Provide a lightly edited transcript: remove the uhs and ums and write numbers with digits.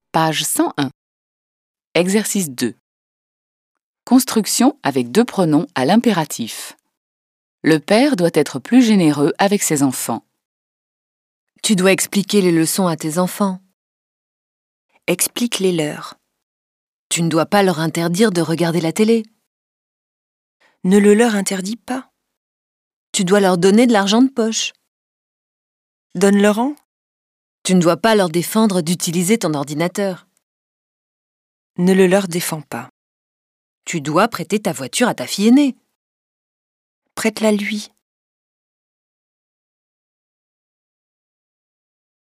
Page 101. Exercice 2. Construction avec deux pronoms à l'impératif. Le père doit être plus généreux avec ses enfants. Tu dois expliquer les leçons à tes enfants. Explique-les-leur. Tu ne dois pas leur interdire de regarder la télé. Ne le leur interdis pas. Tu dois leur donner de l'argent de poche. Donne-leur-en. Tu ne dois pas leur défendre d'utiliser ton ordinateur. Ne le leur défends pas. Tu dois prêter ta voiture à ta fille aînée. Prête-la lui.